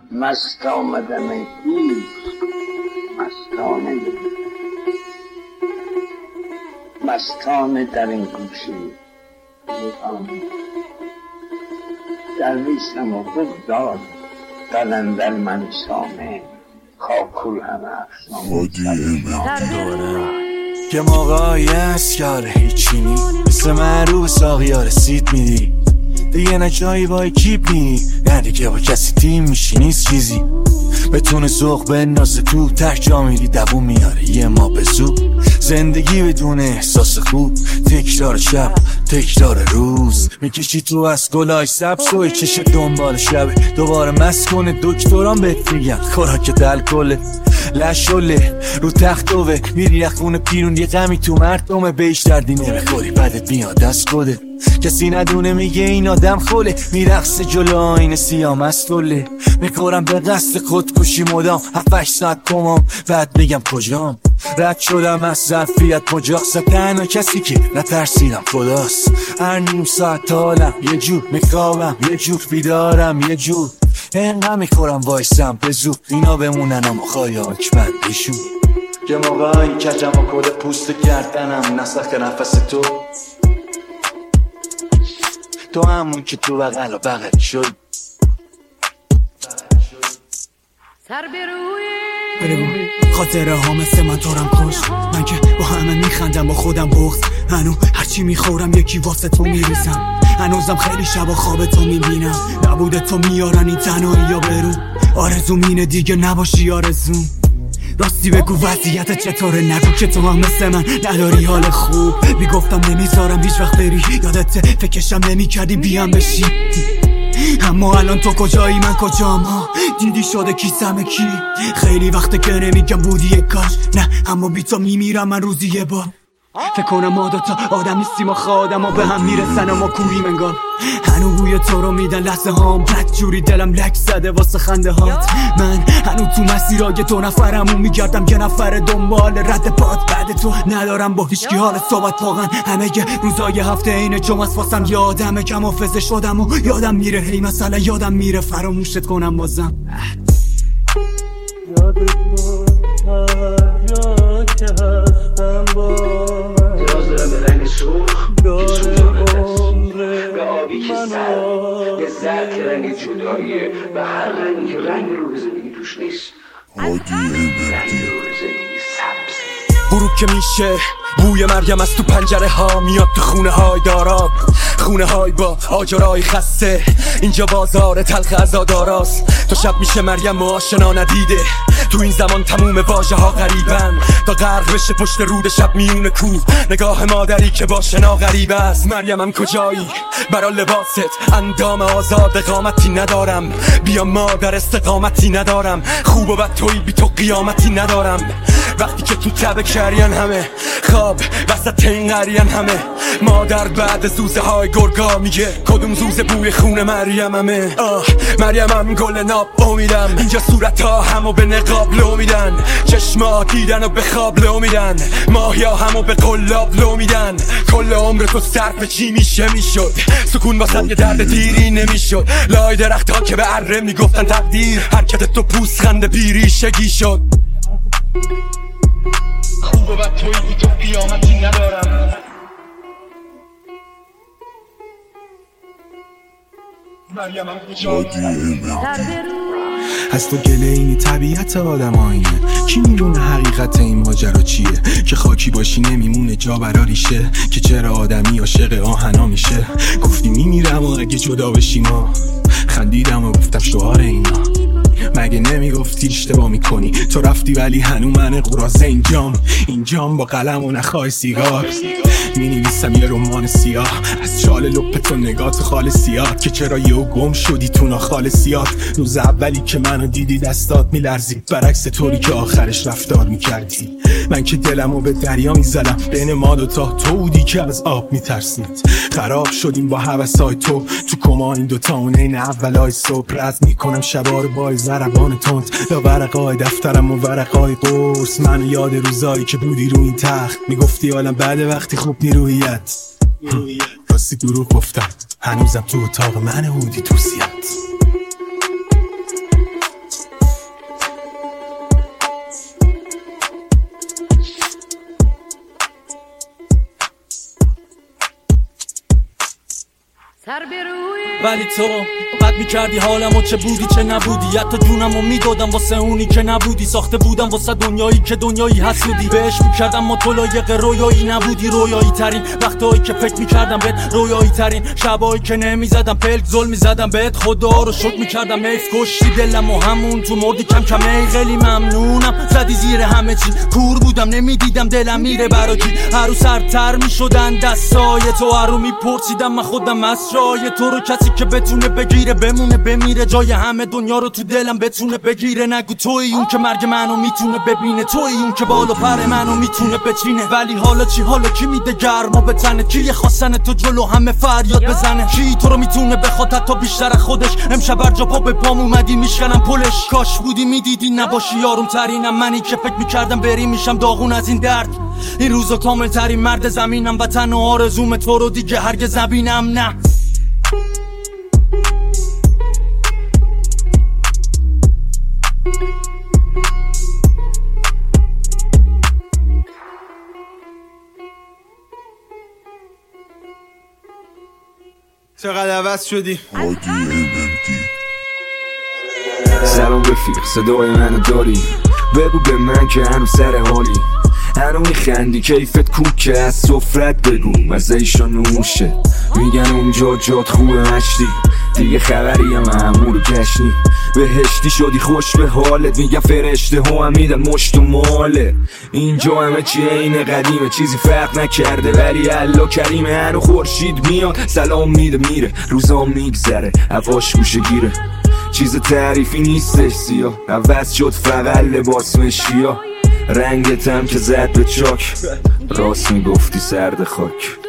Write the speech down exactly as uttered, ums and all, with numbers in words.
مست آمدم ای دوست، مستانه مستانه در این گوشه درویشم و بگداد قلندر من سامه کاکل همه افسانه که موقعی هست یاره هیچی نی مثل من رو به ساقیا رسید میدی دیگه نه جایی با اکیپ نی نه دیگه با کسی تیم میشی نیست چیزی بتونه ذوق بندازه تو ته جا میری دوون میاره یه ما به زود زندگی بدون احساس خوب تکرار شب تکرار روز میکشی تو از گلای سبز و چش دنبال شبه دوباره مست کنه دکتران بهت میگن خوراک دل کله لشله رو تختوه میری خونه پیرون یه غمی تو مردمه بیش دردی نمیخوری بعدت میاد دست خودت کسی ندونه میگه این آدم خوله میرقصه جلو آینه سیاه مستوله میکنم به قصد خودکشی مدام هفتش ساعت کمام بعد میگم کجام رد شدم از ظرفیت مجاقصه تنها کسی که نترسیدم خداست هر نیم ساعت حالم یه جور میخوابم یه جور بیدارم یه جور اینقدر میخورم وایسم به زود اینا بمونن اما خایاک من بشون یه موقعی کجم و کل پوست گردنم نسخ نفس تو تو همون که تو بغل و بغل شد سر بروی خاطره ها مثل من تارم کش من که با همه میخندم با خودم بغض هنو هرچی میخورم یکی واسه تو میریزم هنوزم خیلی شب و خواب تو میبینم نبوده تو میارن این تنهایی یا برو آرزوم اینه دیگه نباشی آرزوم راستی بگو وضعیت چطوره نگو که تو هم مثل من نداری حال خوب میگفتم نمیذارم هیچ وقت بری یادت فکرشم نمیکردی بیام بشی اما الان تو کجایی من کجام ها دیدی شده کیسم کی خیلی وقته که نمیگم بودی یک کاش نه اما بی تو میمیرم من روزی یه بار فکر کنم ما دوتا آدم نیستیم آخه آدم ها به هم میرسن اما کوری منگار هنو بوی تو رو میدن لحظه هام بد جوری دلم لک زده واسه خنده هات من هنو تو مسیرای دو نفرمون میگردم یه نفر دنبال رد پات بعد تو ندارم با هیچکی حال صحبت واقعا همه روزای هفته اینه جمعه واسم یادمه کم حافظه شدم و یادم میره هی مثلا یادم میره فراموشت کنم بازم یادت هر جا که هستم با نیاز دارم به رنگ سرخ که سوزانه دست به آبی که سر به زرد که رنگ جداییه به هر رنگی که رنگ روح زندگی توش نیست رنگ روح زندگی سبز غروب که میشه بوی مریم از تو پنجره ها میاد تو خونه های داراب خونه های با آجرای خسته اینجا بازار تلخ عزاداراست تا شب میشه مریم آشنا ندیده تو این زمان تموم واژه ها غریبن تا غرق بشه پشت رود شب میونه کوه نگاه مادری که با شنا غریب است مریمم کجایی برا لباست اندام آزاد قامتی ندارم بیا مادر استقامتی ندارم خوب و بد توی بی تو قیامتی ندارم وقتی که تو تبه کرین همه خواب وسط این قرین همه مادر بعد زوزه های گرگا میگه کدوم زوزه بوی خون مریم همه آه مریمم گل ناب امیدم اینجا صورت ها همو به نقاب لو میدن چشما دیدن و به خواب لو میدن ماهیا همو به قلاب لو میدن کل عمر تو صرف چی میشه میشد سکون واسه یه درد دیری نمیشد لای درخت ها که به اره میگفتن تقدیر حرکت تو پوست خنده بیری شگی شد خوب و بد توی بی تو قیامتی ندارم مریمم کجایی از تو گله اینی طبیعت آدم آینه کی میدونه حقیقت این ماجرا چیه که خاکی باشی نمیمونه جا برا ریشه که چرا آدمی عاشق آهنا میشه گفتی میمیرم و اگه جدا بشی ما خندیدم و گفتم شعار اینا مگه نمیگفتی اشتباه میکنی تو رفتی ولی هنو من قرازه اینجام اینجام با قلم و نخواه سیگار مینویسم یه رمان سیاه از چال لپ تو نگاه تو خال سیاه که چرا یهو گم شدی تو ناخال سیاه روز اولی که منو دیدی دستات میلرزید برعکس طوری که آخرش رفتار میکردی من که دلمو به دریا میزدم بین ما دوتا تو بودی که از آب میترسید خراب شدیم با هوسای تو تو کما این دوتا اونه این اولای صبح رد میکنم شبار بای زربان تند یا ورقای دفترم و ورقای قرص من یاد روزایی که بودی رو این تخت میگفتی حالا بعد وقتی خوب نیرویت راستی دروغ گفتم هنوزم تو اتاق من بودی تو سیات ولی تو بد میکردی حالمو، چه بودی چه نبودی، حتی جونمو میدادم واسه اونی که نبودی. ساخته بودم واسه دنیایی که دنیایی حسودی، بهش میکردم ما تو لایق رویایی نبودی. رویایی ترین وقتایی که فکر میکردم بهت، رویایی ترین شبایی که نمیزدم پلک ظلم میزدم بهت، خدا رو شکر میکردم حیف کشتی دلم و همون تو مردی کم کم. ای خیلی ممنونم زدی زیر همه چی، کور بودم نمیدیدم دلم میره برا کی. هر رو سرتر میشدن دستای تو، هر رو میپرسیدم من خودم از جای تو رو. کسی که بتونه بگیره بمونه بمیره، جای همه دنیا رو تو دلم بتونه بگیره. نگو توی اون که مرگ منو میتونه ببینه، توی اون که بالا پر منو میتونه بچینه. ولی حالا چی، حالا کی میده گرما به تنه، کی خواستن تو جلو همه فریاد بزنه، کی تو رو میتونه بخواد حتی بیشتر خودش. امشب هر جا پا به پام اومدی میشکنم پلش، کاش بودی میدیدی نباشی یارم ترینم، منی که فکر میکردم بری میشم داغون از این درد. این روزا کامل ترین مرد زمینم، وطن و آرزوم تو رو دیگه هرگز نبینم. نه چقدر عوض شدی. سلام رفیق، صدای منو داری؟ بگو به من که هنو سر حالی، هنو میخندی کیفت کوکه، از سفرت بگو مزه‌ایشو نوشه. میگن اونجا جات خوبه مشتی، دیگه خبری هم همون کشنی. بهشتی شدی خوش به حالت، میگن فرشته ها هم میدن مشت و ماله. اینجا همه چی عین قدیمه، چیزی فرق نکرده ولی الله کریمه. هنو خورشید میاد سلام میده میره، روزا میگذره هواش گوشه گیره. چیز تعریفی نیستش سیاه، عوض شد فقط لباس مشکیا. رنگتم که زد به چاک، راست میگفتی سرد خاک.